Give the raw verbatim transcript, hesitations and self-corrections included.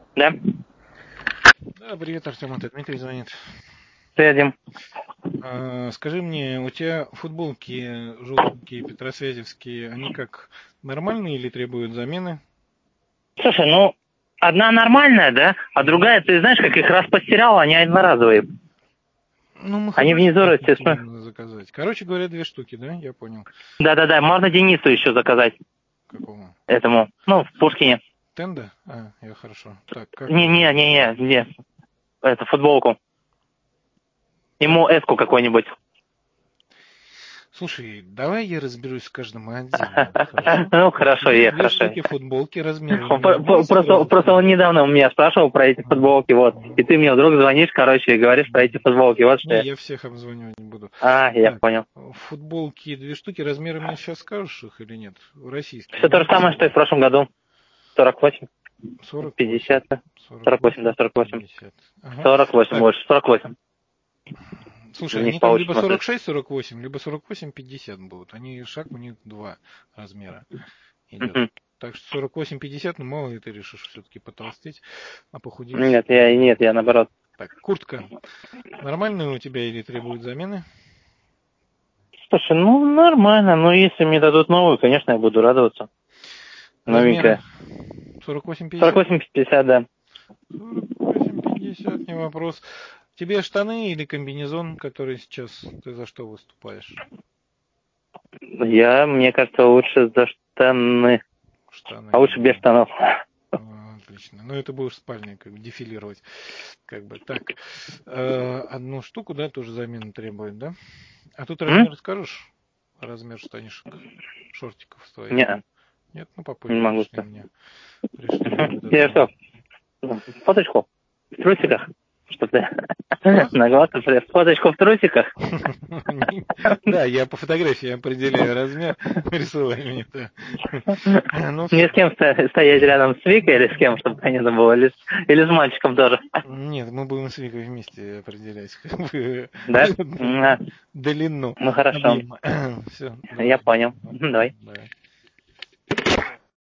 Да? Да, привет, Артем, это Дмитрий звонит. Привет, Дим. А, скажи мне, у тебя футболки желтенькие, петросвязевские, они как нормальные или требуют замены? Слушай, ну, одна нормальная, да? А другая, ты знаешь, как их раз постирал, они одноразовые. Ну, мы Они хотим внизу растяжные. именно заказать. Короче говоря, две штуки, да? Я понял. Да-да-да, можно Денису еще заказать. Какого? Этому, ну, в Пушкине. Тенда? А, я хорошо. Так, как его зовут? Не-не-не-не, эту футболку. Так, Ему эску какой-нибудь. слушай, давай я разберусь с каждым отдельно, хорошо? Ну, Вот хорошо, тебе я две хорошо. штуки футболки, размер у Он меня про- про- восемь, Просто, просто он размер. недавно у меня спрашивал про эти Ага, футболки, вот. И ага. ты мне вдруг звонишь, короче, и говоришь про эти футболки, вот что Не, я. я всех обзванивать не буду. А, я Так, понял. футболки две штуки, размеры мне сейчас скажешь их или нет? Российские, Все то да? же самое, что и в прошлом году. сорок восемь, сорок восемь. пятьдесят, да? сорок сорок восемь, да, восемь, сорок восемь. пятьдесят. Ага. сорок восемь Так, больше, сорок восемь. В слушай, них они там получше либо сорок смотришь. шесть сорок восемь, либо сорок восемь пятьдесят будут. Они шаг у них два размера идет. Мгм. Так что сорок восемь пятьдесят, ну мало ли ты решишь все-таки потолстеть, а похудеть. Нет, я нет, я наоборот. Так, куртка. Нормальная у тебя или требует замены? Слушай, ну нормально, но если мне дадут новую, конечно, я буду радоваться. Размеры Новенькая. сорок восемь сорок пятьдесят? восемь пятьдесят, да. сорок восемь пятьдесят, не вопрос. Тебе штаны или комбинезон, который сейчас ты за что выступаешь? Я, мне кажется, лучше за штаны. Штаны, А лучше без ага. штанов. А, отлично. Ну, это будешь в спальне как бы дефилировать. Как бы так. Э, одну штуку, да, тоже замену требует, да? А тут М? размер скажешь? Размер штанишек, шортиков твоих. Не, Нет, ну попозже не могу пришли сказать. мне. Пришли мне этот Я что, самый. фоточку? В трусиках? Что ты? Что? На глаз фоточку в трусиках? Да, я по фотографии определяю размер, присылай мне это. Ну Мне с все. кем сто- стоять рядом, с Викой или с кем, чтобы понятно было? Или, с- или с мальчиком тоже? Нет, мы будем с Викой вместе определять как бы, Да? А, длину ну хорошо. объема. Все, Я давай. понял. Ну, Давай. давай.